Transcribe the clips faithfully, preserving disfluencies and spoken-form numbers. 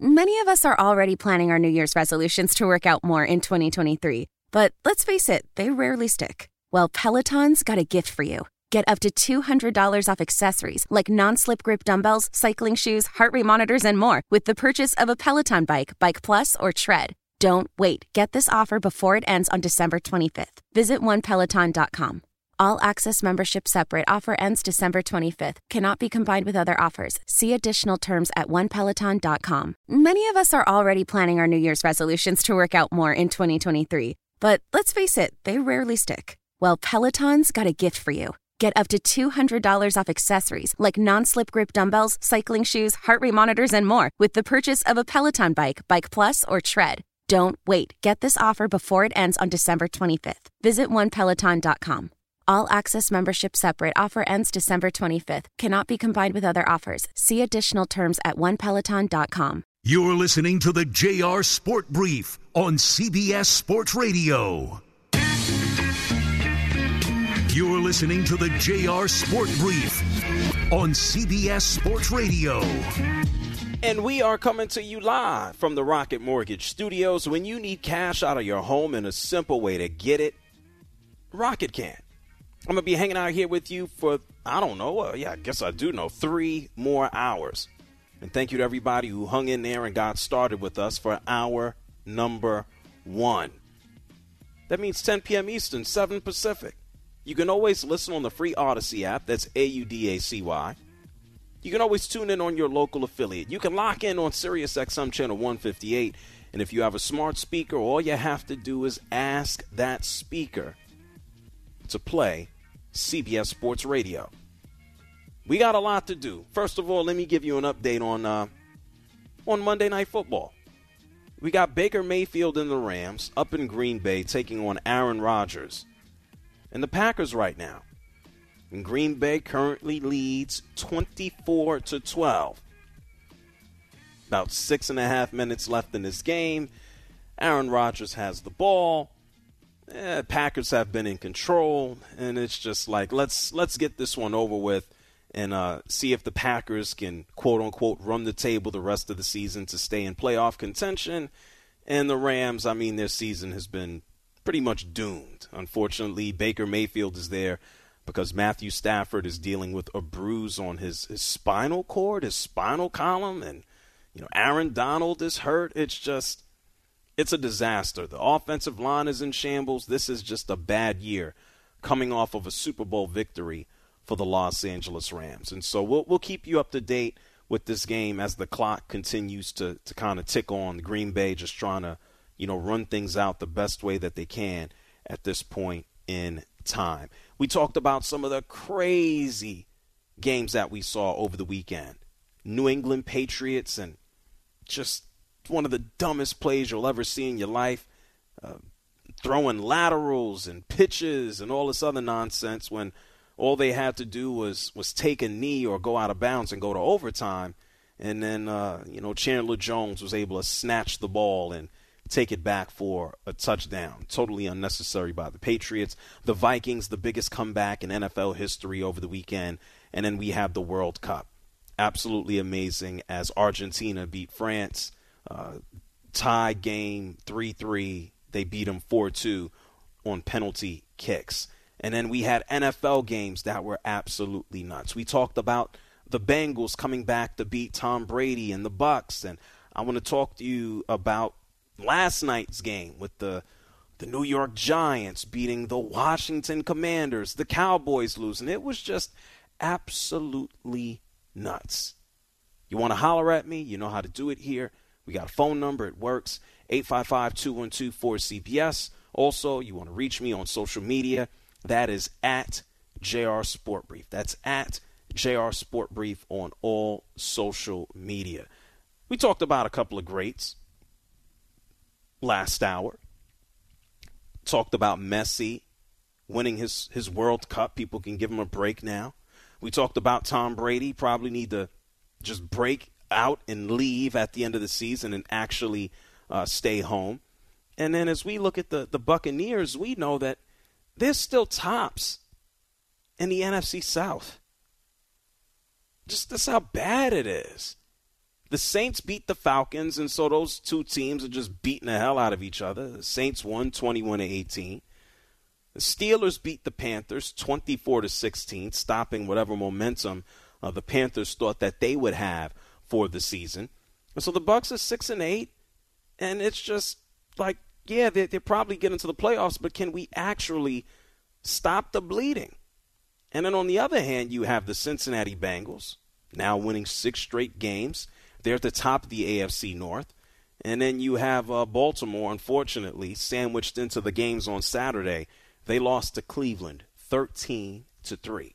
Many of us are already planning our New Year's resolutions to work out more in twenty twenty-three. But let's face it, they rarely stick. Well, Peloton's got a gift for you. Get up to two hundred dollars off accessories like non-slip grip dumbbells, cycling shoes, heart rate monitors, and more with the purchase of a Peloton bike, Bike Plus, or Tread. Don't wait. Get this offer before it ends on December twenty-fifth. Visit one peloton dot com. All access membership separate. Offer ends December twenty-fifth. Cannot be combined with other offers. See additional terms at one peloton dot com. Many of us are already planning our New Year's resolutions to work out more in twenty twenty-three. But let's face it, they rarely stick. Well, Peloton's got a gift for you. Get up to two hundred dollars off accessories like non-slip grip dumbbells, cycling shoes, heart rate monitors, and more with the purchase of a Peloton bike, Bike Plus, or Tread. Don't wait. Get this offer before it ends on December twenty-fifth. Visit one peloton dot com. All access membership separate. Offer ends December twenty-fifth. Cannot be combined with other offers. See additional terms at one peloton dot com. You're listening to the J R Sport Brief on C B S Sports Radio. You're listening to the J R Sport Brief on C B S Sports Radio. And we are coming to you live from the Rocket Mortgage Studios. When you need cash out of your home and a simple way to get it, Rocket can. I'm going to be hanging out here with you for, I don't know, uh, yeah, I guess I do know, three more hours. And thank you to everybody who hung in there and got started with us for hour number one. That means ten p.m. Eastern, seven Pacific. You can always listen on the free Odyssey app. That's A U D A C Y. You can always tune in on your local affiliate. You can lock in on Sirius X M channel one fifty-eight. And if you have a smart speaker, all you have to do is ask that speaker to play C B S Sports Radio. We got a lot to do. First of all, let me give you an update on uh, on Monday Night Football. We got Baker Mayfield and the Rams up in Green Bay taking on Aaron Rodgers. And the Packers right now. And Green Bay currently leads twenty-four to twelve. About six and a half minutes left in this game. Aaron Rodgers has the ball. Eh, Packers have been in control, and it's just like let's let's get this one over with and uh, see if the Packers can quote unquote run the table the rest of the season to stay in playoff contention. And the Rams, I mean, their season has been pretty much doomed. Unfortunately, Baker Mayfield is there because Matthew Stafford is dealing with a bruise on his, his spinal cord, his spinal column, and you know Aaron Donald is hurt. It's just, it's a disaster. The offensive line is in shambles. This is just a bad year coming off of a Super Bowl victory for the Los Angeles Rams. And so we'll we'll keep you up to date with this game as the clock continues to, to kind of tick on. Green Bay just trying to, you know, run things out the best way that they can at this point in time. We talked about some of the crazy games that we saw over the weekend. New England Patriots and just one of the dumbest plays you'll ever see in your life. Uh, throwing laterals and pitches and all this other nonsense when all they had to do was, was take a knee or go out of bounds and go to overtime. And then, uh, you know, Chandler Jones was able to snatch the ball and take it back for a touchdown. Totally unnecessary by the Patriots. The Vikings, the biggest comeback in N F L history over the weekend. And then we have the World Cup. Absolutely amazing as Argentina beat France. Uh, tie game three three. They beat them four two on penalty kicks. And then we had N F L games that were absolutely nuts. We talked about the Bengals coming back to beat Tom Brady and the Bucs. And I want to talk to you about last night's game with the the New York Giants beating the Washington Commanders, the Cowboys losing. It was just absolutely nuts. You want to holler at me? You know how to do it here. We got a phone number. It works. eight five five, two one two, four C B S. Also, you want to reach me on social media. That is at J R Sport Brief. That's at J R Sport Brief on all social media. We talked about a couple of greats last hour. Talked about Messi winning his, his World Cup. People can give him a break now. We talked about Tom Brady. Probably need to just break out and leave at the end of the season and actually uh, stay home. And then as we look at the, the Buccaneers, we know that they're still tops in the N F C South. Just that's how bad it is. The Saints beat the Falcons, and so those two teams are just beating the hell out of each other. The Saints won twenty-one to eighteen. The Steelers beat the Panthers twenty-four to sixteen, stopping whatever momentum uh, the Panthers thought that they would have for the season. And so the Bucs are six and eight, and it's just like, yeah, they they probably get into the playoffs, but can we actually stop the bleeding? And then on the other hand, you have the Cincinnati Bengals, now winning six straight games. They're at the top of the A F C North. And then you have uh, Baltimore, unfortunately, sandwiched into the games on Saturday. They lost to Cleveland thirteen to three.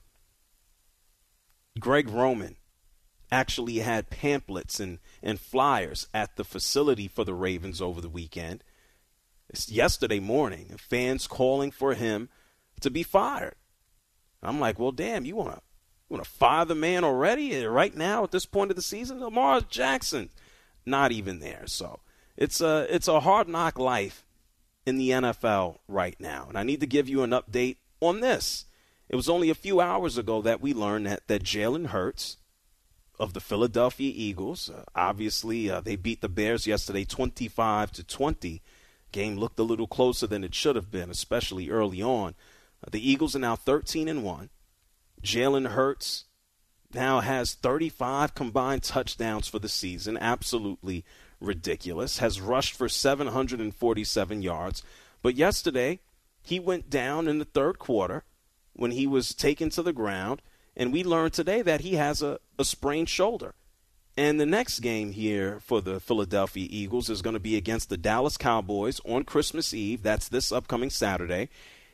Greg Roman actually had pamphlets and, and flyers at the facility for the Ravens over the weekend. It's yesterday morning, fans calling for him to be fired. I'm like, well, damn, you want to you want to fire the man already right now at this point of the season? Lamar Jackson, not even there. So it's a, it's a hard knock life in the N F L right now. And I need to give you an update on this. It was only a few hours ago that we learned that, that Jalen Hurts of the Philadelphia Eagles, uh, obviously uh, they beat the Bears yesterday twenty-five to twenty. Game looked a little closer than it should have been, especially early on. Uh, the Eagles are now thirteen and one. Jalen Hurts now has thirty-five combined touchdowns for the season. Absolutely ridiculous. Has rushed for seven hundred forty-seven yards. But yesterday, he went down in the third quarter when he was taken to the ground. And we learned today that he has a, a sprained shoulder. And the next game here for the Philadelphia Eagles is going to be against the Dallas Cowboys on Christmas Eve. That's this upcoming Saturday.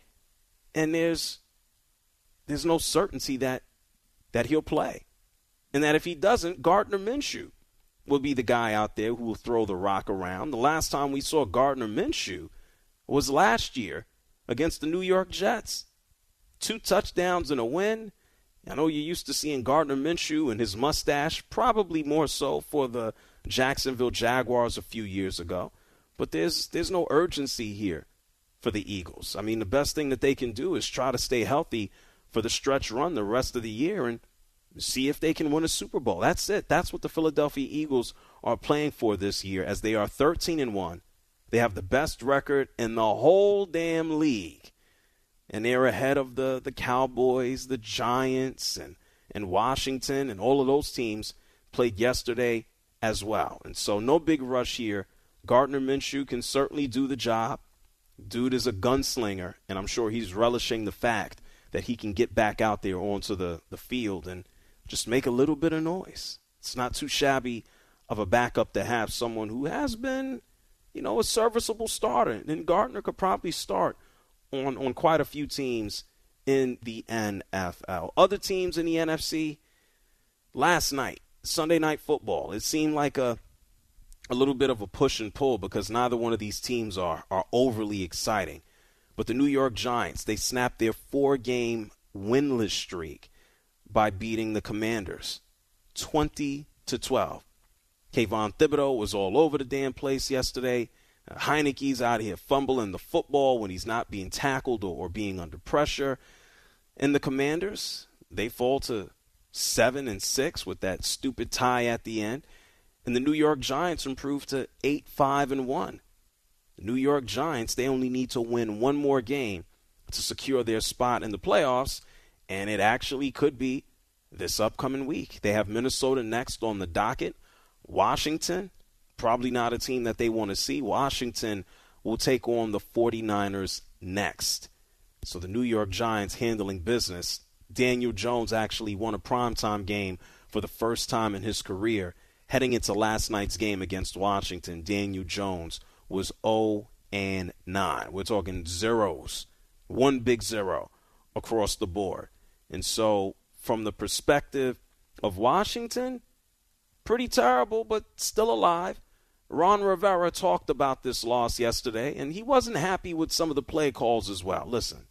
And there's there's no certainty that that he'll play. And that if he doesn't, Gardner Minshew will be the guy out there who will throw the rock around. The last time we saw Gardner Minshew was last year against the New York Jets. Two touchdowns and a win. I know you're used to seeing Gardner Minshew and his mustache, probably more so for the Jacksonville Jaguars a few years ago. But there's there's no urgency here for the Eagles. I mean, the best thing that they can do is try to stay healthy for the stretch run the rest of the year and see if they can win a Super Bowl. That's it. That's what the Philadelphia Eagles are playing for this year, as they are thirteen and one. They have the best record in the whole damn league. And they're ahead of the, the Cowboys, the Giants, and, and Washington, and all of those teams played yesterday as well. And so no big rush here. Gardner Minshew can certainly do the job. Dude is a gunslinger, and I'm sure he's relishing the fact that he can get back out there onto the, the field and just make a little bit of noise. It's not too shabby of a backup to have someone who has been, you know, a serviceable starter. And Gardner could probably start on, on quite a few teams in the N F L. Other teams in the N F C, last night, Sunday Night Football, it seemed like a a little bit of a push and pull because neither one of these teams are, are overly exciting. But the New York Giants, they snapped their four-game winless streak by beating the Commanders twenty to twelve. Kayvon Thibodeau was all over the damn place yesterday. Uh, Heineke's out here fumbling the football when he's not being tackled or, or being under pressure. And the Commanders, they fall to seven and six with that stupid tie at the end. And the New York Giants improved to eight five and one. The New York Giants, they only need to win one more game to secure their spot in the playoffs, and it actually could be this upcoming week. They have Minnesota next on the docket. Washington, probably not a team that they want to see. Washington will take on the 49ers next. So the New York Giants handling business. Daniel Jones actually won a primetime game for the first time in his career. Heading into last night's game against Washington, Daniel Jones was oh and nine. We're talking zeros, one big zero across the board. And so from the perspective of Washington, pretty terrible, but still alive. Ron Rivera talked about this loss yesterday, and he wasn't happy with some of the play calls as well. Listen.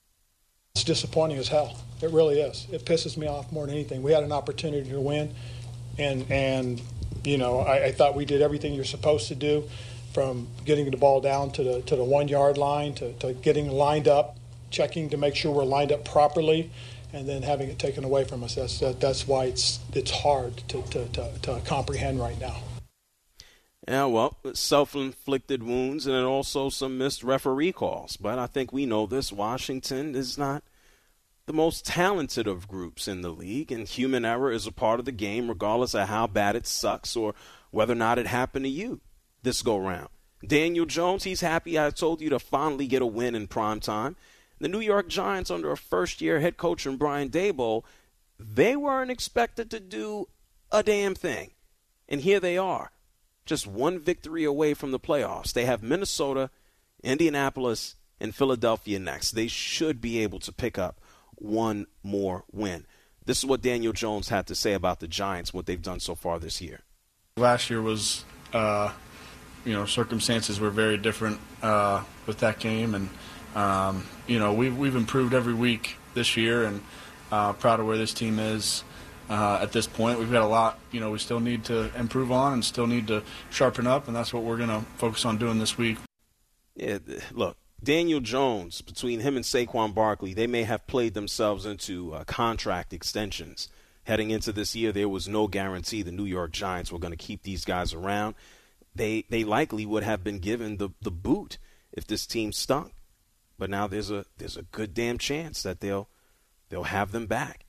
It's disappointing as hell. It really is. It pisses me off more than anything. We had an opportunity to win, and, and you know, I, I thought we did everything you're supposed to do, from getting the ball down to the to the one-yard line to, to getting lined up, checking to make sure we're lined up properly, and then having it taken away from us. That's that, that's why it's it's hard to, to, to, to comprehend right now. Yeah, well, self-inflicted wounds and also some missed referee calls. But I think we know this. Washington is not the most talented of groups in the league, and human error is a part of the game regardless of how bad it sucks or whether or not it happened to you this go-round. Daniel Jones, he's happy, I told you, to finally get a win in prime time. The New York Giants, under a first-year head coach in Brian Daboll, they weren't expected to do a damn thing. And here they are, just one victory away from the playoffs. They have Minnesota, Indianapolis, and Philadelphia next. They should be able to pick up one more win. This is what Daniel Jones had to say about the Giants, what they've done so far this year. Last year was, uh, you know, circumstances were very different uh, with that game, and um, you know we've we've improved every week this year, and uh, proud of where this team is uh, at this point. We've got a lot, you know, we still need to improve on and still need to sharpen up, and that's what we're going to focus on doing this week. Yeah, look. Daniel Jones, between him and Saquon Barkley, they may have played themselves into uh, contract extensions. Heading into this year, there was no guarantee the New York Giants were going to keep these guys around. They they likely would have been given the, the boot if this team stunk. But now there's a there's a good damn chance that they'll they'll have them back.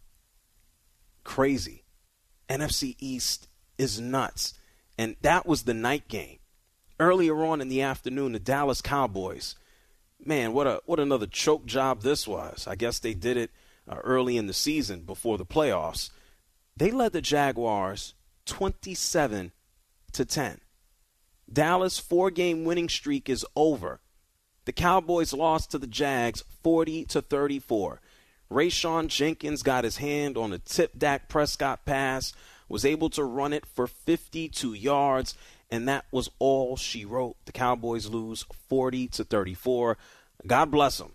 Crazy. N F C East is nuts. And that was the night game. Earlier on in the afternoon, the Dallas Cowboys, man, what a what another choke job this was. I guess they did it uh, early in the season before the playoffs. They led the Jaguars twenty-seven to ten. Dallas' four-game winning streak is over. The Cowboys lost to the Jags forty to thirty-four. Rayshon Jenkins got his hand on a tip Dak Prescott pass, was able to run it for fifty-two yards. And that was all she wrote. The Cowboys lose forty to thirty-four. God bless them,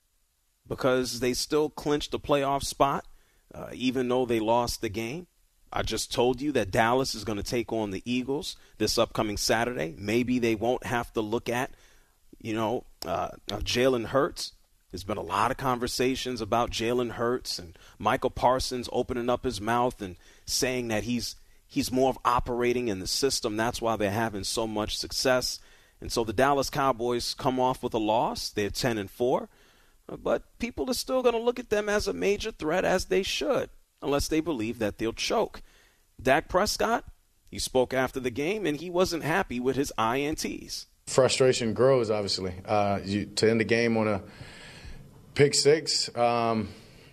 because they still clinched the playoff spot, uh, even though they lost the game. I just told you that Dallas is going to take on the Eagles this upcoming Saturday. Maybe they won't have to look at, you know, uh, uh, Jalen Hurts. There's been a lot of conversations about Jalen Hurts and Michael Parsons opening up his mouth and saying that he's He's more of operating in the system. That's why they're having so much success. And so the Dallas Cowboys come off with a loss. They're ten and four. But people are still going to look at them as a major threat, as they should, unless they believe that they'll choke. Dak Prescott, he spoke after the game, and he wasn't happy with his I N Ts. Frustration grows, obviously. Uh, you, to end the game on a pick six, um,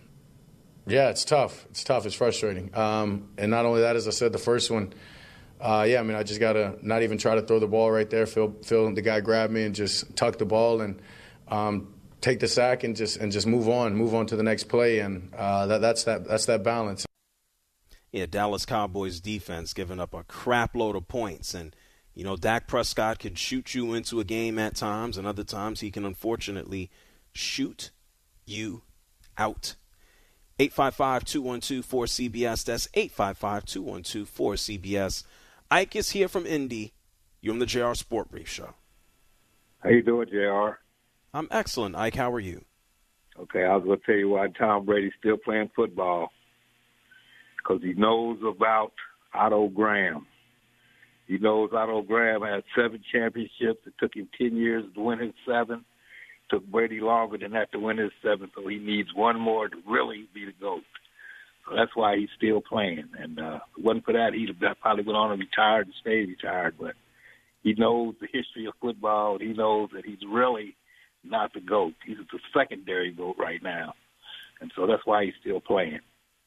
yeah, it's tough. It's tough. It's frustrating. Um, and not only that, as I said, the first one, uh, yeah, I mean, I just got to not even try to throw the ball right there. Feel, feel the guy grab me and just tuck the ball and um, take the sack and just and just move on, move on to the next play. And uh, that, that's that that's that balance. Yeah, Dallas Cowboys defense giving up a crap load of points. And, you know, Dak Prescott can shoot you into a game at times, and other times he can unfortunately shoot you out. eight five five, two one two, four C B S. That's eight five five, two one two, four C B S. Ike is here from Indy. You're on the J R Sport Brief Show. How you doing, J R? I'm excellent, Ike. How are you? Okay, I was going to tell you why Tom Brady's still playing football. Because he knows about Otto Graham. He knows Otto Graham had seven championships. It took him ten years to win his seven. It took Brady longer than that to win his seven, so he needs one more to really be the GOAT. So that's why he's still playing. And uh, if it wasn't for that, he'd have probably went on and retired and stayed retired. But he knows the history of football. He knows that he's really not the GOAT. He's the secondary GOAT right now. And so that's why he's still playing.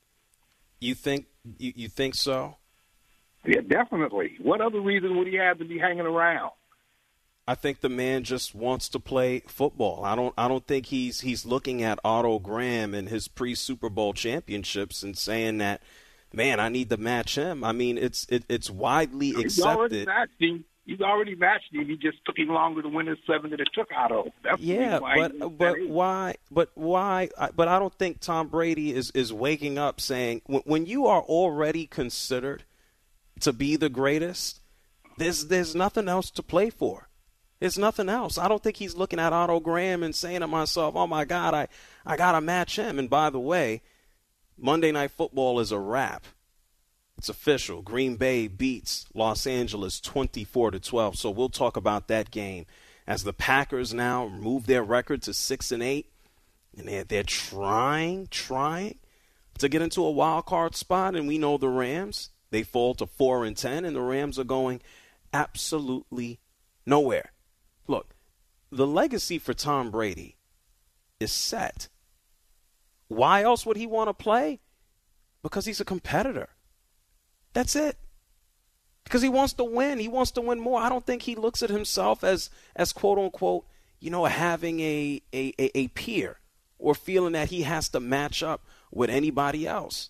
You think you, you think so? Yeah, definitely. What other reason would he have to be hanging around? I think the man just wants to play football. I don't I don't think he's he's looking at Otto Graham and his pre-Super Bowl championships and saying that, man, I need to match him. I mean, it's it, it's widely he's accepted. Already matched him. He's already matched him. He just took him longer to win his seven than it took Otto. That's yeah, why but but why? But why? But I don't think Tom Brady is, is waking up saying when, when you are already considered to be the greatest, there's there's nothing else to play for. It's nothing else. I don't think he's looking at Otto Graham and saying to myself, oh, my God, I, I got to match him. And by the way, Monday Night Football is a wrap. It's official. Green Bay beats Los Angeles twenty-four to twelve. So we'll talk about that game as the Packers now move their record to six and eight, and they're, they're trying, trying to get into a wild card spot. And we know the Rams, they fall to four and ten, and the Rams are going absolutely nowhere. Look, the legacy for Tom Brady is set. Why else would he want to play? Because he's a competitor. That's it. Because he wants to win. He wants to win more. I don't think he looks at himself as, as quote unquote, you know, having a, a, a, a peer or feeling that he has to match up with anybody else.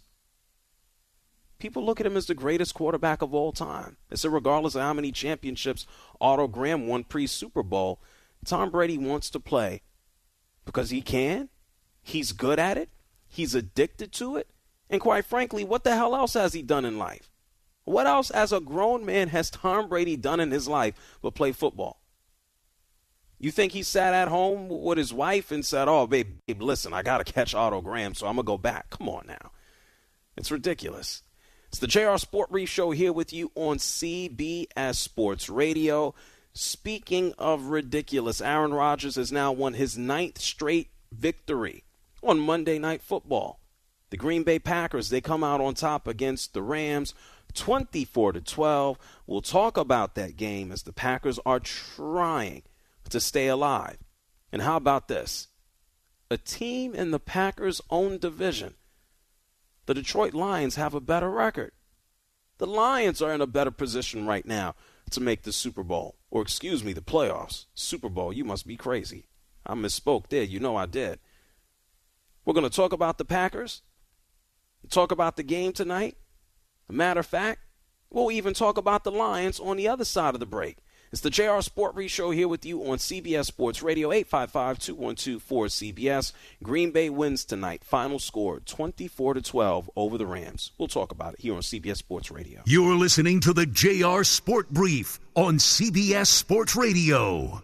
People look at him as the greatest quarterback of all time. And so regardless of how many championships Otto Graham won pre-Super Bowl, Tom Brady wants to play because he can. He's good at it. He's addicted to it. And quite frankly, what the hell else has he done in life? What else as a grown man has Tom Brady done in his life but play football? You think he sat at home with his wife and said, oh, babe, babe listen, I got to catch Otto Graham, so I'm going to go back. Come on now. It's ridiculous. It's the J R Sport Brief Show here with you on C B S Sports Radio. Speaking of ridiculous, Aaron Rodgers has now won his ninth straight victory on Monday Night Football. The Green Bay Packers, they come out on top against the Rams, twenty-four to twelve. We'll talk about that game as the Packers are trying to stay alive. And how about this? A team in the Packers' own division. The Detroit Lions have a better record. The Lions are in a better position right now to make the Super Bowl. Or excuse me, the playoffs. Super Bowl, you must be crazy. I misspoke there. You know I did. We're going to talk about the Packers. Talk about the game tonight. A matter of fact, we'll even talk about the Lions on the other side of the break. It's the J R Sport Brief Show here with you on C B S Sports Radio, eight five five, two one two, four C B S. Green Bay wins tonight. Final score, twenty-four to twelve over the Rams. We'll talk about it here on C B S Sports Radio. You're listening to the J R Sport Brief on C B S Sports Radio.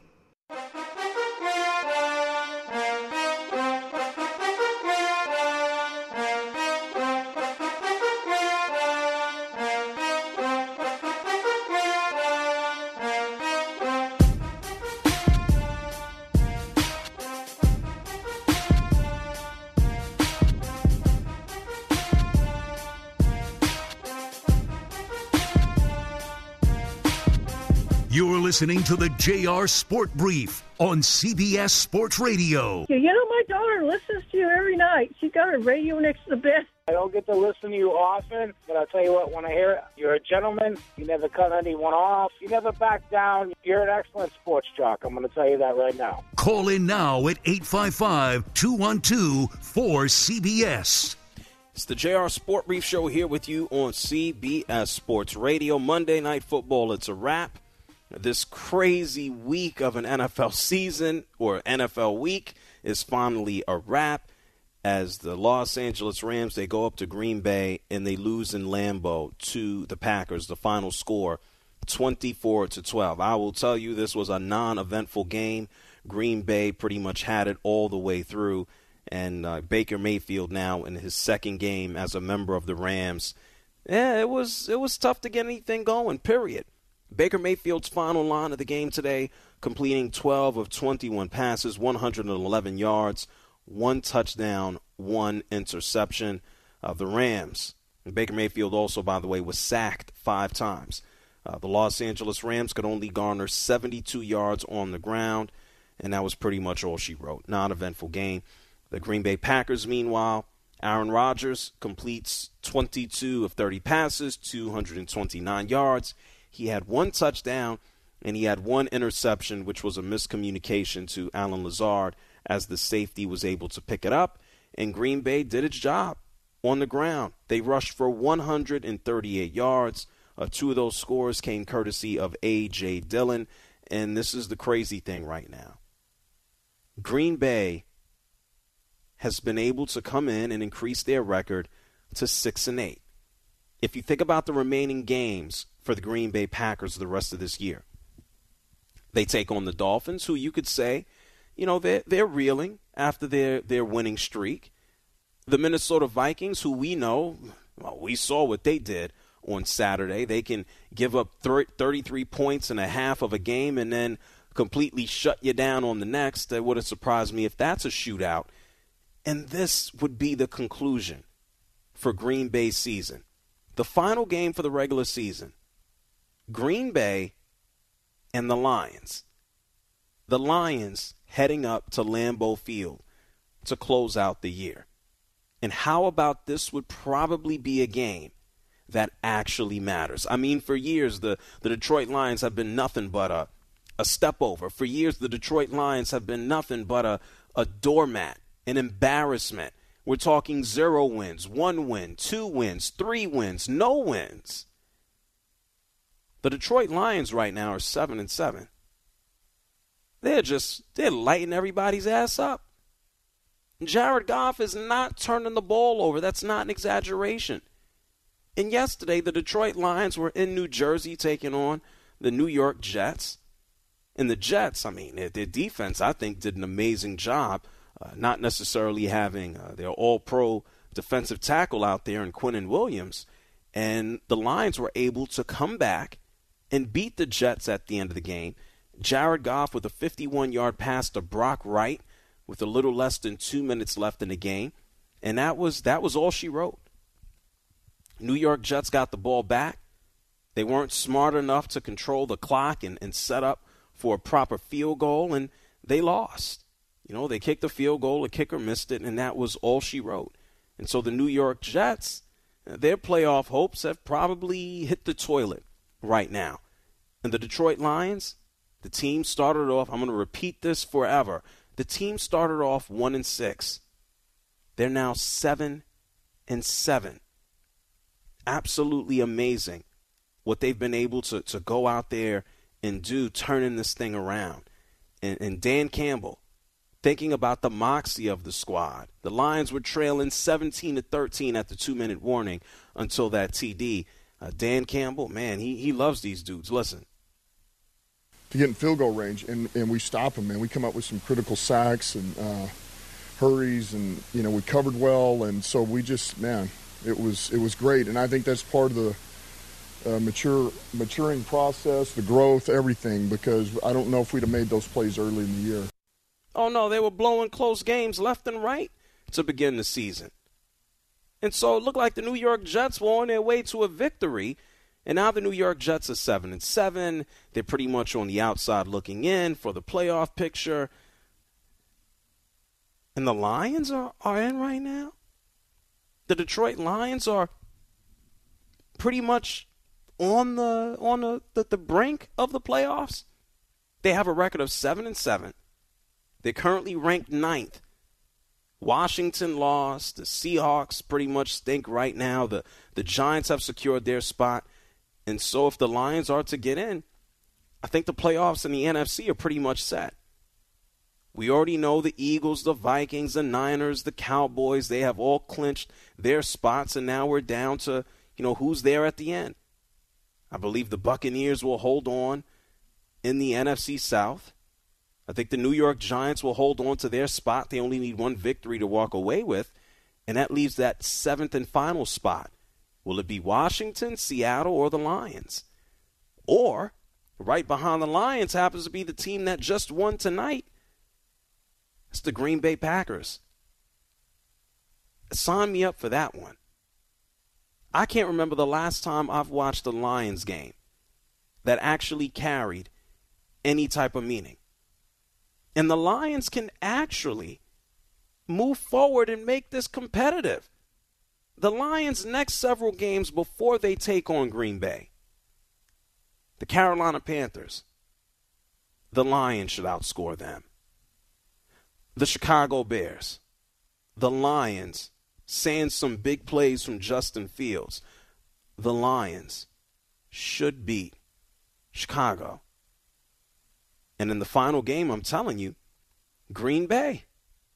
You're listening to the J R Sport Brief on C B S Sports Radio. You know, my daughter listens to you every night. She's got her radio next to the bed. I don't get to listen to you often, but I'll tell you what, when I hear it, you're a gentleman. You never cut anyone off. You never back down. You're an excellent sports jock. I'm going to tell you that right now. Call in now at eight five five, two one two, four C B S. It's the J R Sport Brief Show here with you on C B S Sports Radio. Monday Night Football, it's a wrap. This crazy week of an N F L season, or N F L week, is finally a wrap as the Los Angeles Rams, they go up to Green Bay and they lose in Lambeau to the Packers. The final score, twenty-four to twelve. I will tell you, this was a non-eventful game. Green Bay pretty much had it all the way through. And uh, Baker Mayfield now in his second game as a member of the Rams. Yeah, it was it was tough to get anything going, period. Baker Mayfield's final line of the game today, completing twelve of twenty-one passes, one hundred eleven yards, one touchdown, one interception. Uh, the Rams, Baker Mayfield also, by the way, was sacked five times. Uh, the Los Angeles Rams could only garner seventy-two yards on the ground, and that was pretty much all she wrote. Non-eventful game. The Green Bay Packers, meanwhile, Aaron Rodgers completes twenty-two of thirty passes, two hundred twenty-nine yards. He had one touchdown, and he had one interception, which was a miscommunication to Allen Lazard as the safety was able to pick it up. And Green Bay did its job on the ground. They rushed for one hundred thirty-eight yards. Uh, two of those scores came courtesy of A J. Dillon. And this is the crazy thing right now. Green Bay has been able to come in and increase their record to six and eight. If you think about the remaining games for the Green Bay Packers the rest of this year, They take on the Dolphins, who you could say, you know, they're, they're reeling after their, their winning streak. The Minnesota Vikings, who we know, well, we saw what they did on Saturday. They can give up thirty-three points and a half of a game and then completely shut you down on the next. That would have surprised me if that's a shootout. And this would be the conclusion for Green Bay's season. The final game for the regular season. Green Bay and the Lions. The Lions heading up to Lambeau Field to close out the year. And how about this would probably be a game that actually matters? I mean, for years, the, the Detroit Lions have been nothing but a, a step over. For years, the Detroit Lions have been nothing but a, a doormat, an embarrassment. We're talking zero wins, one win, two wins, three wins, no wins. The Detroit Lions right now are seven and seven. They're just, they're lighting everybody's ass up. Jared Goff is not turning the ball over. That's not an exaggeration. And yesterday, the Detroit Lions were in New Jersey taking on the New York Jets. And the Jets, I mean, their, their defense, I think, did an amazing job, uh, not necessarily having uh, their all-pro defensive tackle out there in Quinnen Williams. And the Lions were able to come back and beat the Jets at the end of the game. Jared Goff with a fifty-one-yard pass to Brock Wright with a little less than two minutes left in the game. And that was that was all she wrote. New York Jets got the ball back. They weren't smart enough to control the clock and, and set up for a proper field goal, and they lost. You know, they kicked the field goal, the kicker missed it, and that was all she wrote. And so the New York Jets, their playoff hopes have probably hit the toilet right now. And the Detroit Lions, the team started off, I'm going to repeat this forever, the team started off one and six. They're now seven and seven. Absolutely amazing what they've been able to, to go out there and do, turning this thing around. And, and Dan Campbell, thinking about the moxie of the squad. The Lions were trailing seventeen to thirteen at the two-minute warning until that T D. Uh, Dan Campbell, man, he, he loves these dudes. Listen. To get in field goal range, and, and we stop them, man. We come up with some critical sacks and uh, hurries, and, you know, we covered well. And so we just, man, it was it was great. And I think that's part of the uh, mature maturing process, the growth, everything, because I don't know if we'd have made those plays early in the year. Oh, no, they were blowing close games left and right to begin the season. And so it looked like the New York Jets were on their way to a victory. And now the New York Jets are seven and seven. They're pretty much on the outside looking in for the playoff picture. And the Lions are, are in right now. The Detroit Lions are pretty much on the on the, the, the brink of the playoffs. They have a record of seven and seven. They're currently ranked ninth. Washington lost. The Seahawks pretty much stink right now. The the Giants have secured their spot. And so if the Lions are to get in, I think the playoffs in the N F C are pretty much set. We already know the Eagles, the Vikings, the Niners, the Cowboys, they have all clinched their spots, and now we're down to, you know, who's there at the end. I believe the Buccaneers will hold on in the N F C South. I think the New York Giants will hold on to their spot. They only need one victory to walk away with, and that leaves that seventh and final spot. Will it be Washington, Seattle, or the Lions? Or, right behind the Lions happens to be the team that just won tonight. It's the Green Bay Packers. Sign me up for that one. I can't remember the last time I've watched a Lions game that actually carried any type of meaning. And the Lions can actually move forward and make this competitive. The Lions' next several games before they take on Green Bay, the Carolina Panthers, the Lions should outscore them. The Chicago Bears, the Lions, saying some big plays from Justin Fields, the Lions should beat Chicago. And in the final game, I'm telling you, Green Bay.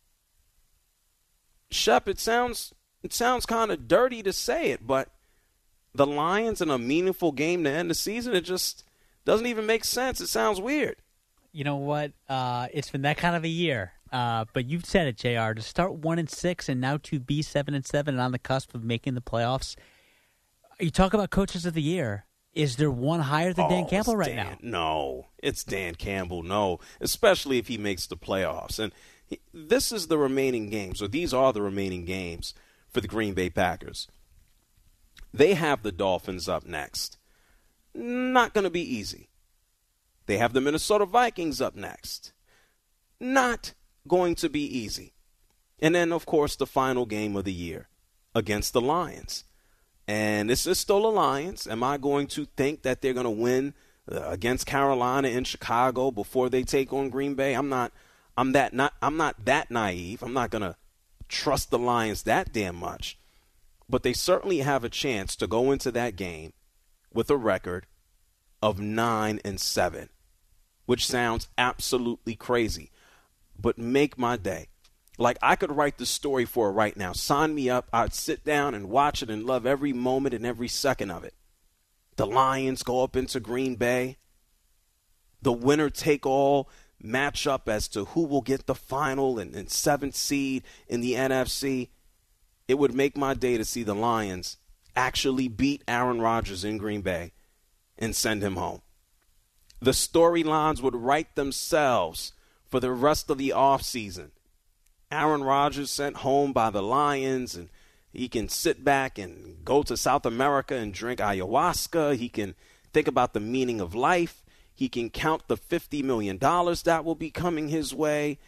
Shep, it sounds... It sounds kind of dirty to say it, but the Lions in a meaningful game to end the season, it just doesn't even make sense. It sounds weird. you know what? Uh, it's been that kind of a year. Uh, but you've said it, J R. To start one and six, and now to be seven and seven, and on the cusp of making the playoffs. You talk about coaches of the year. Is there one higher than oh, Dan Campbell right Dan, now? No, it's Dan Campbell. No, especially if he makes the playoffs. And he, this is the remaining games, or these are the remaining games for the Green Bay Packers. They have the Dolphins up next. Not going to be easy. They have the Minnesota Vikings up next. Not going to be easy. And then, of course, the final game of the year against the Lions. And this is still a Lions. Am I going to think that they're going to win uh, against Carolina in Chicago before they take on Green Bay? I'm not. I'm that not. I'm not that naive. I'm not going to trust the Lions that damn much. But they certainly have a chance to go into that game with a record of nine and seven, which sounds absolutely crazy. But make my day. Like, I could write the story for it right now. Sign me up. I'd sit down and watch it and love every moment and every second of it. The Lions go up into Green Bay. The winner-take-all matchup as to who will get the final and, and seventh seed in the N F C. It would make my day to see the Lions actually beat Aaron Rodgers in Green Bay and send him home. The storylines would write themselves for the rest of the offseason. Aaron Rodgers sent home by the Lions, and he can sit back and go to South America and drink ayahuasca. He can think about the meaning of life. He can count the fifty million dollars that will be coming his way.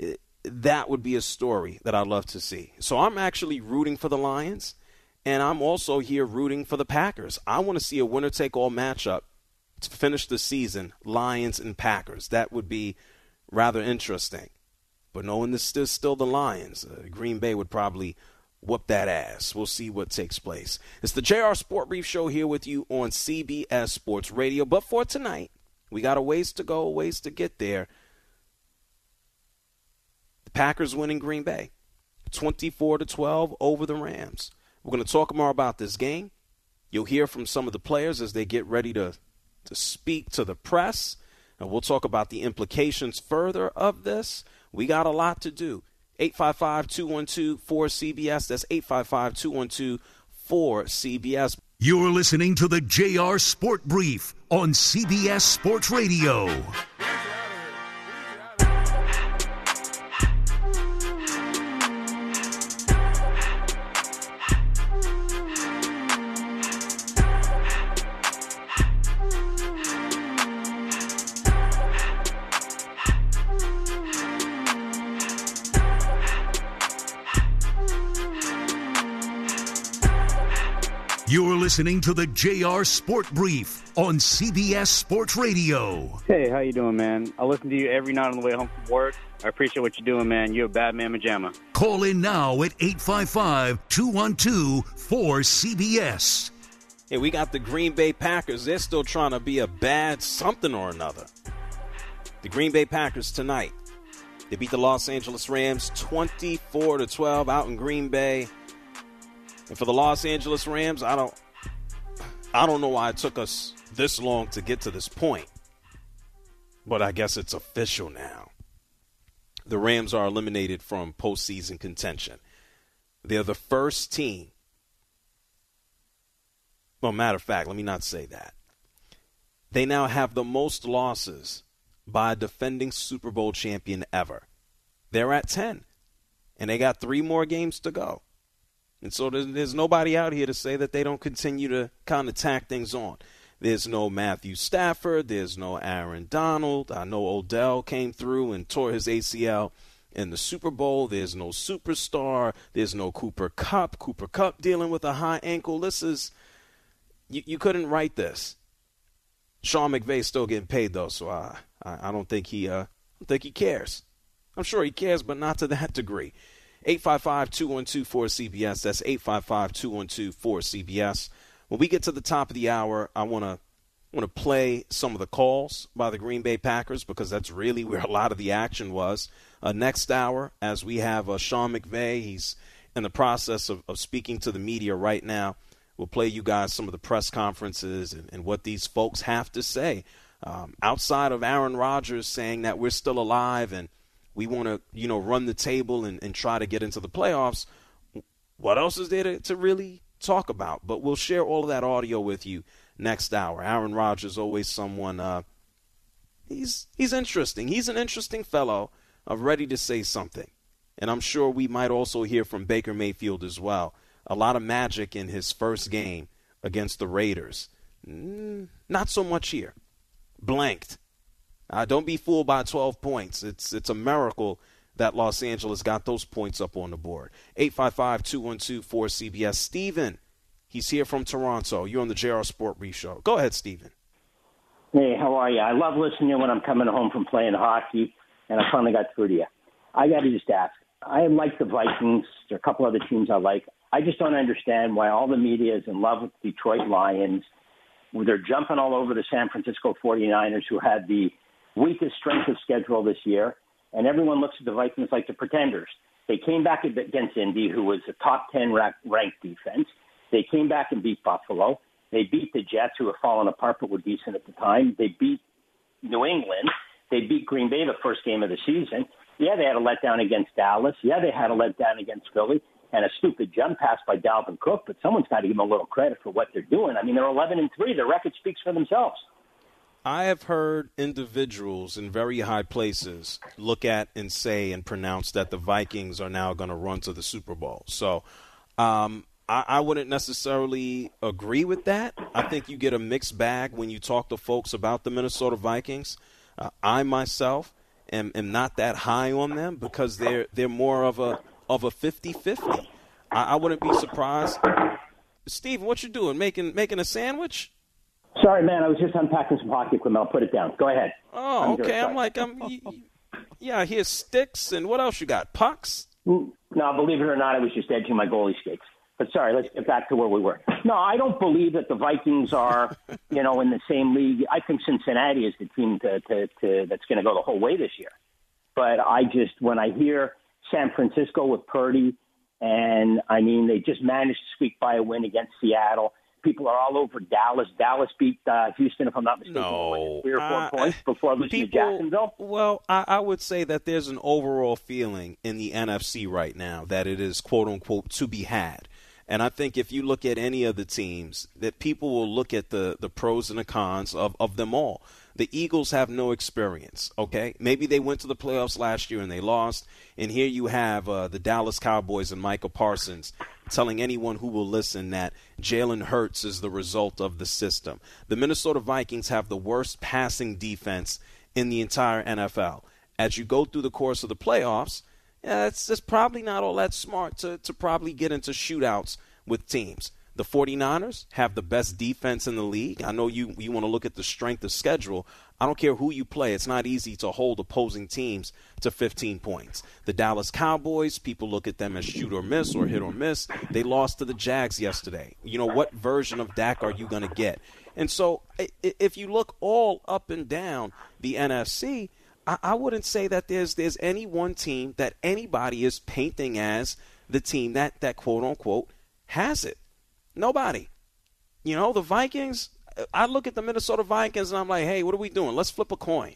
That would be a story that I'd love to see. So I'm actually rooting for the Lions, and I'm also here rooting for the Packers. I want to see a winner-take-all matchup to finish the season, Lions and Packers. That would be rather interesting. But knowing this is still the Lions, uh, Green Bay would probably whoop that ass. We'll see what takes place. It's the J R Sport Brief Show here with you on C B S Sports Radio. But for tonight, we got a ways to go, a ways to get there. The Packers winning Green Bay, twenty-four to twelve over the Rams. We're going to talk more about this game. You'll hear from some of the players as they get ready to, to speak to the press. And we'll talk about the implications further of this. We got a lot to do. eight five five, two one two, four C B S. That's eight five five, two one two, four C B S. You're listening to the J R Sport Brief on C B S Sports Radio. You're listening to the J R Sport Brief on C B S Sports Radio. Hey, how you doing, man? I listen to you every night on the way home from work. I appreciate what you're doing, man. You're a bad man, Majama. Call in now at eight five five, two one two, four C B S. Hey, we got the Green Bay Packers. They're still trying to be a bad something or another. The Green Bay Packers tonight. They beat the Los Angeles Rams twenty-four to twelve out in Green Bay. And for the Los Angeles Rams, I don't I don't know why it took us this long to get to this point. But I guess it's official now. The Rams are eliminated from postseason contention. They're the first team. Well, matter of fact, let me not say that. They now have the most losses by a defending Super Bowl champion ever. They're at ten. And they got three more games to go. And so there's, there's nobody out here to say that they don't continue to kind of tack things on. There's no Matthew Stafford. There's no Aaron Donald. I know Odell came through and tore his A C L in the Super Bowl. There's no superstar. There's no Cooper Kupp. Cooper Kupp dealing with a high ankle. This is you, – you couldn't write this. Sean McVay's still getting paid, though, so I, I, I don't think he uh, I don't think he cares. I'm sure he cares, but not to that degree. eight five five, two one two, four C B S. That's eight five five, two one two, four C B S. When we get to the top of the hour, I want to want to play some of the calls by the Green Bay Packers because that's really where a lot of the action was. Uh, next hour, as we have uh, Sean McVay, he's in the process of, of speaking to the media right now. We'll play you guys some of the press conferences and, and what these folks have to say Um, outside of Aaron Rodgers saying that we're still alive and we want to, you know, run the table and, and try to get into the playoffs, what else is there to, to really talk about? But we'll share all of that audio with you next hour. Aaron Rodgers, always someone, uh, he's he's interesting. He's an interesting fellow, uh, ready to say something. And I'm sure we might also hear from Baker Mayfield as well. A lot of magic in his first game against the Raiders. Mm, not so much here. Blanked. Uh, don't be fooled by twelve points. It's it's a miracle that Los Angeles got those points up on the board. eight five five, two one two, four C B S. Steven, he's here from Toronto. You're on the J R Sport Brief Show. Go ahead, Steven. Hey, how are you? I love listening when I'm coming home from playing hockey, and I finally got through to you. I got to just ask. I like the Vikings. There are a couple other teams I like. I just don't understand why all the media is in love with the Detroit Lions. They're jumping all over the San Francisco forty-niners, who had the weakest strength of schedule this year. And everyone looks at the Vikings like the pretenders. They came back against Indy, who was a top ten ranked defense. They came back and beat Buffalo. They beat the Jets, who were falling apart but were decent at the time. They beat New England. They beat Green Bay the first game of the season. Yeah, they had a letdown against Dallas. Yeah, they had a letdown against Philly and a stupid jump pass by Dalvin Cook, but someone's got to give them a little credit for what they're doing. I mean, they're eleven and three. Their record speaks for themselves. I have heard individuals in very high places look at and say and pronounce that the Vikings are now going to run to the Super Bowl. So um, I, I wouldn't necessarily agree with that. I think you get a mixed bag when you talk to folks about the Minnesota Vikings. Uh, I myself am, am not that high on them because they're they're more of a of a fifty-fifty. I, I wouldn't be surprised. Steve, what you doing? Making making a sandwich? Sorry, man. I was just unpacking some hockey equipment. I'll put it down. Go ahead. Oh, I'm okay. I'm like, I'm. Yeah, here's sticks and what else you got? Pucks? No, believe it or not, I was just edging my goalie skates. But sorry, let's get back to where we were. No, I don't believe that the Vikings are, you know, in the same league. I think Cincinnati is the team to, to, to, that's going to go the whole way this year. But I just, when I hear San Francisco with Purdy, and I mean, they just managed to squeak by a win against Seattle. People are all over Dallas. Dallas beat uh, Houston, if I'm not mistaken, no. three or four uh, points before losing people, to Jacksonville. Well, I, I would say that there's an overall feeling in the N F C right now that it is, quote unquote, to be had. And I think if you look at any of the teams, that people will look at the, the pros and the cons of, of them all. The Eagles have no experience, okay? Maybe they went to the playoffs last year and they lost. And here you have uh, the Dallas Cowboys and Micah Parsons telling anyone who will listen that Jalen Hurts is the result of the system. The Minnesota Vikings have the worst passing defense in the entire N F L. As you go through the course of the playoffs, yeah, it's, it's probably not all that smart to, to probably get into shootouts with teams. The forty-niners have the best defense in the league. I know you, you want to look at the strength of schedule. I don't care who you play. It's not easy to hold opposing teams to fifteen points. The Dallas Cowboys, people look at them as shoot or miss or hit or miss. They lost to the Jags yesterday. You know, what version of Dak are you going to get? And so if you look all up and down the N F C, I, I wouldn't say that there's there's any one team that anybody is painting as the team that, that quote-unquote, has it. Nobody. You know, the Vikings, I look at the Minnesota Vikings and I'm like, hey, what are we doing? Let's flip a coin.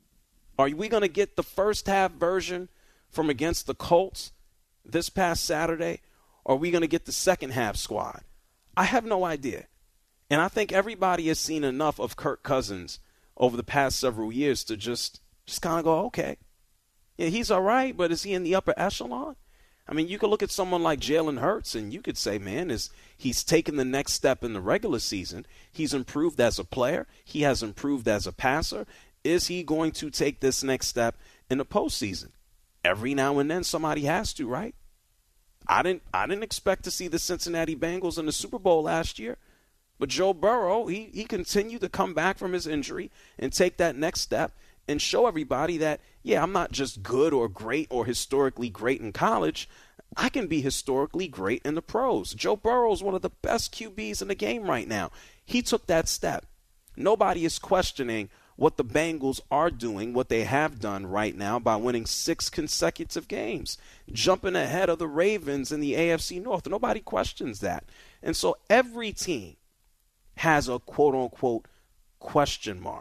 Are we going to get the first half version from against the Colts this past Saturday? Or are we going to get the second half squad? I have no idea. And I think everybody has seen enough of Kirk Cousins over the past several years to just, just kind of go, okay, yeah, he's all right, but is he in the upper echelon? I mean, you could look at someone like Jalen Hurts, and you could say, man, is he's taken the next step in the regular season. He's improved as a player. He has improved as a passer. Is he going to take this next step in the postseason? Every now and then somebody has to, right? I didn't I didn't expect to see the Cincinnati Bengals in the Super Bowl last year. But Joe Burrow, he, he continued to come back from his injury and take that next step and show everybody that, yeah, I'm not just good or great or historically great in college. I can be historically great in the pros. Joe Burrow is one of the best Q Bs in the game right now. He took that step. Nobody is questioning what the Bengals are doing, what they have done right now by winning six consecutive games, jumping ahead of the Ravens in the A F C North. Nobody questions that. And so every team has a quote-unquote question mark.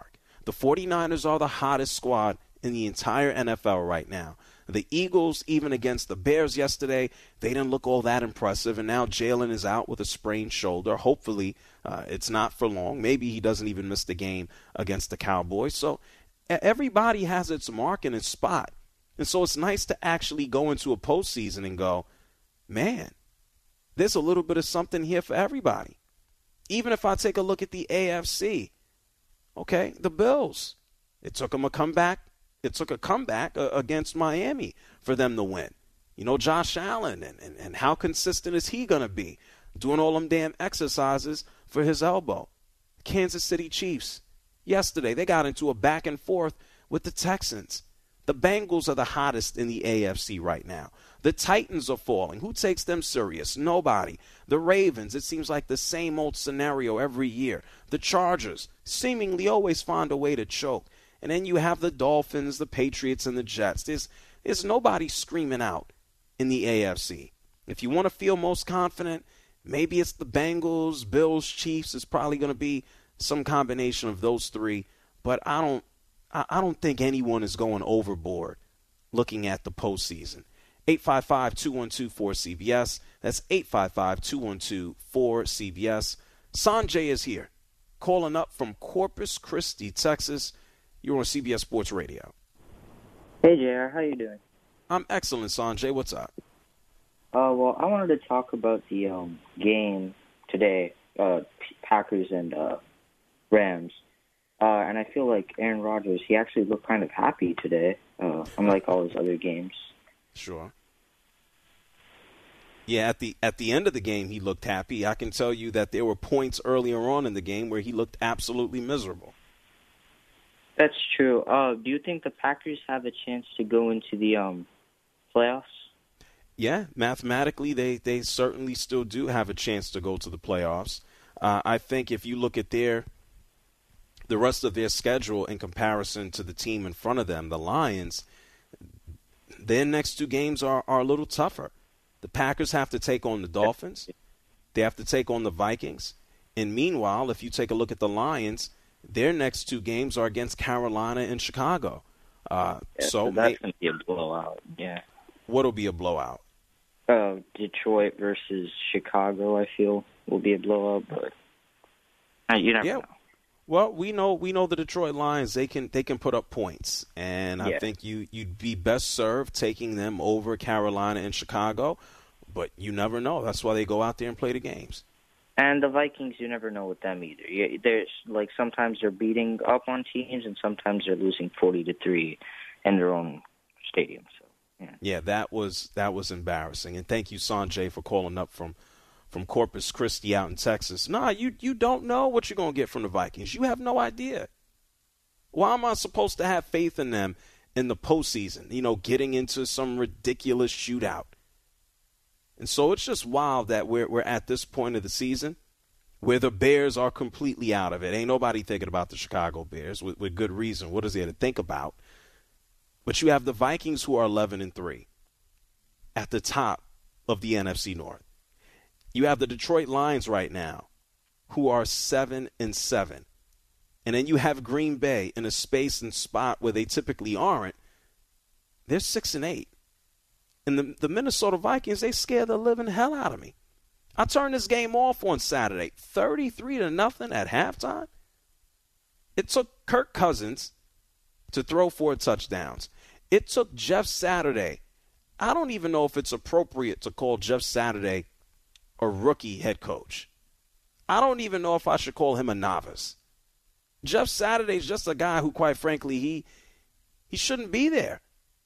The 49ers are the hottest squad in the entire N F L right now. The Eagles, even against the Bears yesterday, they didn't look all that impressive. And now Jalen is out with a sprained shoulder. Hopefully uh, it's not for long. Maybe he doesn't even miss the game against the Cowboys. So everybody has its mark and its spot. And so it's nice to actually go into a postseason and go, man, there's a little bit of something here for everybody. Even if I take a look at the A F C, okay, the Bills, it took them a comeback. It took a comeback uh, against Miami for them to win. You know, Josh Allen, and, and, and how consistent is he going to be doing all them damn exercises for his elbow? Kansas City Chiefs, yesterday, they got into a back and forth with the Texans. The Bengals are the hottest in the A F C right now. The Titans are falling. Who takes them serious? Nobody. The Ravens, it seems like the same old scenario every year. The Chargers seemingly always find a way to choke. And then you have the Dolphins, the Patriots, and the Jets. There's, there's nobody screaming out in the A F C. If you want to feel most confident, maybe it's the Bengals, Bills, Chiefs. It's probably going to be some combination of those three. But I don't I don't think anyone is going overboard looking at the postseason. eight five five, two one two, four C B S. That's eight five five, two one two, four C B S. Sanjay is here, calling up from Corpus Christi, Texas. You're on C B S Sports Radio. Hey, J R. How you doing? I'm excellent, Sanjay. What's up? Uh, well, I wanted to talk about the um, game today, uh, Packers and uh, Rams. Uh, and I feel like Aaron Rodgers, he actually looked kind of happy today, uh, unlike all his other games. Sure. Yeah, at the at the end of the game, he looked happy. I can tell you that there were points earlier on in the game where he looked absolutely miserable. That's true. Uh, do you think the Packers have a chance to go into the um, playoffs? Yeah, mathematically, they, they certainly still do have a chance to go to the playoffs. Uh, I think if you look at their the rest of their schedule in comparison to the team in front of them, the Lions, their next two games are, are a little tougher. The Packers have to take on the Dolphins. They have to take on the Vikings. And meanwhile, if you take a look at the Lions, their next two games are against Carolina and Chicago. Uh, yeah, so, so that's may- going to be a blowout, yeah. What'll be a blowout? Uh, Detroit versus Chicago, I feel, will be a blowout, but uh, you never yeah. know. Well, we know we know the Detroit Lions, they can they can put up points, and I yeah. think you you'd be best served taking them over Carolina and Chicago, but you never know. That's why they go out there and play the games. And the Vikings, you never know with them either. Yeah, there's like sometimes they're beating up on teams, and sometimes they're losing forty to three in their own stadium. So yeah, yeah, that was that was embarrassing. And thank you, Sanjay, for calling up from. from Corpus Christi out in Texas. Nah, you, you don't know what you're going to get from the Vikings. You have no idea. Why am I supposed to have faith in them in the postseason, you know, getting into some ridiculous shootout? And so it's just wild that we're, we're at this point of the season where the Bears are completely out of it. Ain't nobody thinking about the Chicago Bears with, with good reason. What is there to think about? But you have the Vikings, who are eleven and three, at the top of the N F C North. You have the Detroit Lions right now, who are seven and seven, and then you have Green Bay in a space and spot where they typically aren't. They're six and eight, and the the Minnesota Vikings, they scare the living hell out of me. I turned this game off on Saturday, thirty-three to nothing at halftime. It took Kirk Cousins to throw four touchdowns. It took Jeff Saturday. I don't even know if it's appropriate to call Jeff Saturday a rookie head coach. I don't even know if I should call him a novice. Jeff Saturday's just a guy who, quite frankly, he he shouldn't be there.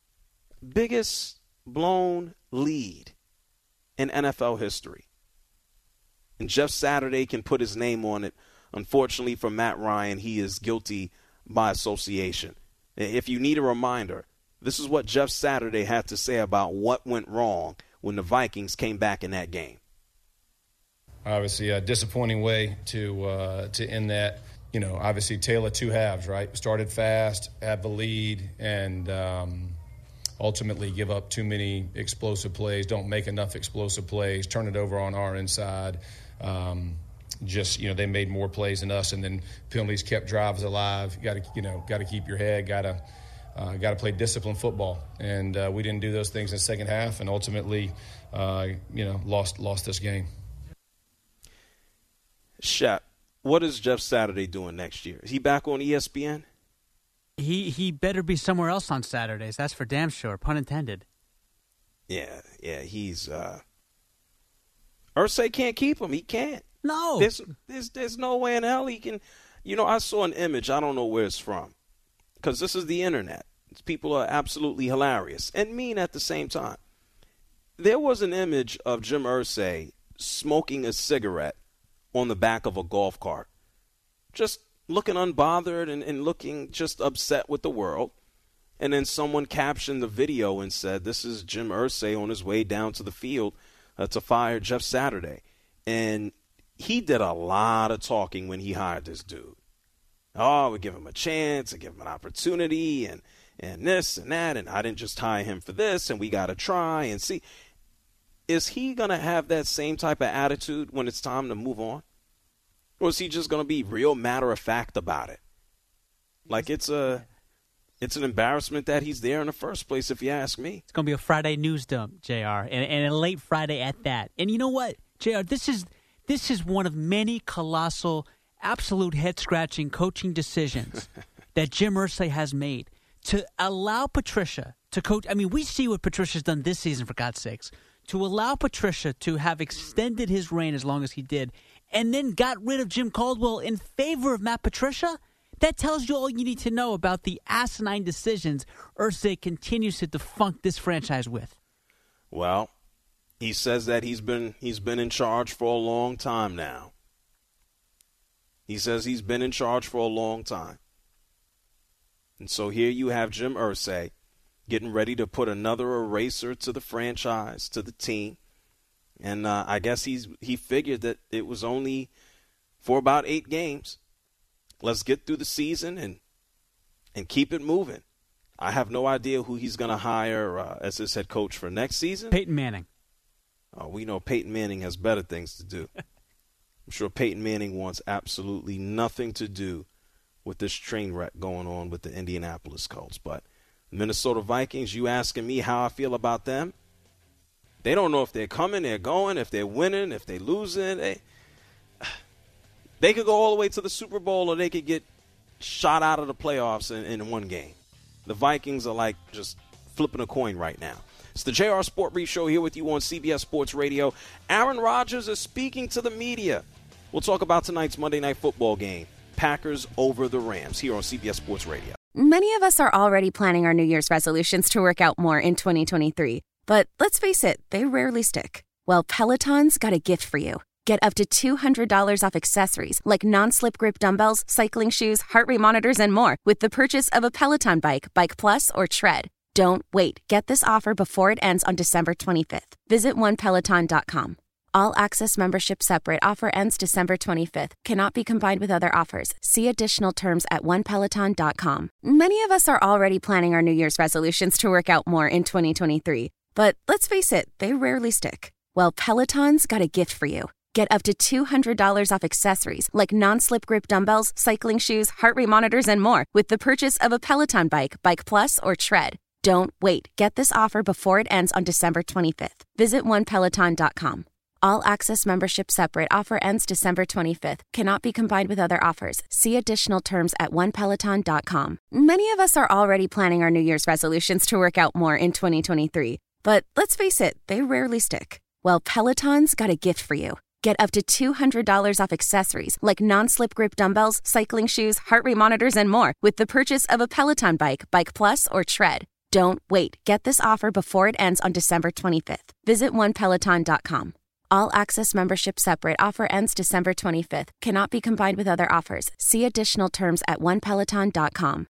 Biggest blown lead in N F L history. And Jeff Saturday can put his name on it. Unfortunately for Matt Ryan, he is guilty by association. If you need a reminder, this is what Jeff Saturday had to say about what went wrong when the Vikings came back in that game. Obviously, a disappointing way to uh, to end that. You know, obviously, tale of two halves, right? Started fast, had the lead, and um, ultimately give up too many explosive plays, don't make enough explosive plays, turn it over on our inside. Um, just, you know, they made more plays than us, and then penalties kept drives alive. You got to, you know, got to keep your head, got to, uh, got to play disciplined football, and uh, we didn't do those things in the second half, and ultimately, uh, you know, lost lost this game. Shep, what is Jeff Saturday doing next year? Is he back on E S P N? He he better be somewhere else on Saturdays. That's for damn sure. Pun intended. Yeah, yeah, he's. Uh, Irsay can't keep him. He can't. No. There's, there's, there's no way in hell he can. You know, I saw an image. I don't know where it's from. Because this is the internet. People are absolutely hilarious and mean at the same time. There was an image of Jim Irsay smoking a cigarette on the back of a golf cart. Just looking unbothered and, and looking just upset with the world. And then someone captioned the video and said, this is Jim Irsay on his way down to the field uh, to fire Jeff Saturday. And he did a lot of talking when he hired this dude. Oh, we give him a chance, we give him an opportunity, and, and this and that, and I didn't just hire him for this, and we got to try and see. Is he going to have that same type of attitude when it's time to move on? Or is he just going to be real matter-of-fact about it? Like it's a, it's an embarrassment that he's there in the first place, if you ask me. It's going to be a Friday news dump, J R, and, and a late Friday at that. And you know what, J R, this is this is one of many colossal, absolute head-scratching coaching decisions that Jim Irsay has made to allow Patricia to coach. I mean, we see what Patricia's done this season, for God's sakes. To allow Patricia to have extended his reign as long as he did and then got rid of Jim Caldwell in favor of Matt Patricia, that tells you all you need to know about the asinine decisions Irsay continues to defunk this franchise with. Well, he says that he's been he's been in charge for a long time now. He says he's been in charge for a long time. And so here you have Jim Irsay getting ready to put another eraser to the franchise, to the team. And uh, I guess he's he figured that it was only for about eight games. Let's get through the season and and keep it moving. I have no idea who he's going to hire uh, as his head coach for next season. Peyton Manning. Oh, we know Peyton Manning has better things to do. I'm sure Peyton Manning wants absolutely nothing to do with this train wreck going on with the Indianapolis Colts. But Minnesota Vikings, you asking me how I feel about them? They don't know if they're coming, they're going, if they're winning, if they're losing. They, they could go all the way to the Super Bowl, or they could get shot out of the playoffs in, in one game. The Vikings are like just flipping a coin right now. It's the J R Sport Brief Show here with you on C B S Sports Radio. Aaron Rodgers is speaking to the media. We'll talk about tonight's Monday Night Football game, Packers over the Rams, here on C B S Sports Radio. Many of us are already planning our New Year's resolutions to work out more in twenty twenty-three. But let's face it, they rarely stick. Well, Peloton's got a gift for you. Get up to two hundred dollars off accessories like non-slip grip dumbbells, cycling shoes, heart rate monitors, and more with the purchase of a Peloton bike, Bike Plus, or Tread. Don't wait. Get this offer before it ends on December twenty-fifth. Visit one peloton dot com. All access membership separate. Offer ends December twenty-fifth. Cannot be combined with other offers. See additional terms at one peloton dot com. Many of us are already planning our New Year's resolutions to work out more in twenty twenty-three. But let's face it, they rarely stick. Well, Peloton's got a gift for you. Get up to two hundred dollars off accessories like non-slip grip dumbbells, cycling shoes, heart rate monitors, and more with the purchase of a Peloton bike, Bike Plus, or Tread. Don't wait. Get this offer before it ends on December twenty-fifth. Visit one peloton dot com. All access membership separate. Offer ends December twenty-fifth. Cannot be combined with other offers. See additional terms at one peloton dot com. Many of us are already planning our New Year's resolutions to work out more in twenty twenty-three. But let's face it, they rarely stick. Well, Peloton's got a gift for you. Get up to two hundred dollars off accessories like non-slip grip dumbbells, cycling shoes, heart rate monitors, and more with the purchase of a Peloton bike, Bike Plus, or Tread. Don't wait. Get this offer before it ends on December twenty-fifth. Visit one peloton dot com. All access membership separate. Offer ends December twenty-fifth. Cannot be combined with other offers. See additional terms at one peloton dot com.